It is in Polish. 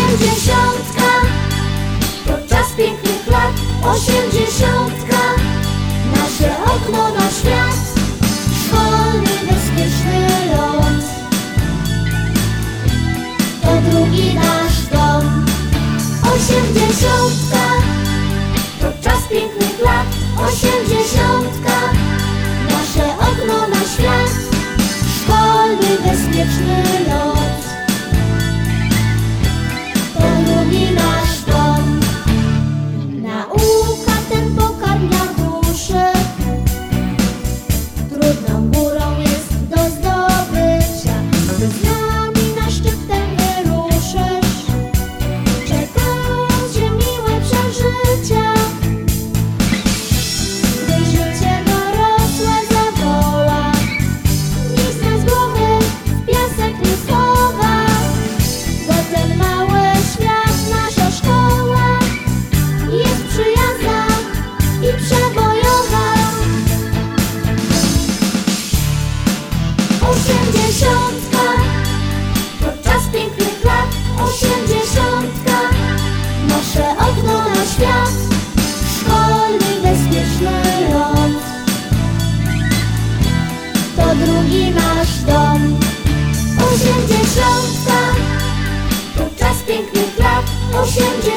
Osiemdziesiątka to czas pięknych lat. Osiemdziesiątka, nasze okno na świat. Szkolny, bezpieczny lot, to drugi nasz dom. Osiemdziesiątka to czas pięknych lat. Osiemdziesiątka, nasze okno na świat. Szkolny, bezpieczny lot, to drugi nasz dom. Nauka tempo karmia duszy, trudną górą jest do zdobycia. Gdy z nami na szczyt ten wyruszysz, czekają cię miłe przeżycia. Gdy życie dorosłe zawoła, nic nas z głowy w piasek nie schowa, bo ten mały świat, nasza szkoła, jest przyjazna i przebojowa. Osiemdziesiątka to czas pięknych lat. Osiemdziesiątka, nasze okno na świat. Szkolny, bezpieczny lot, to drugi nasz dom. Osiemdziesiątka to czas pięknych lat. Osiemdziesiątka.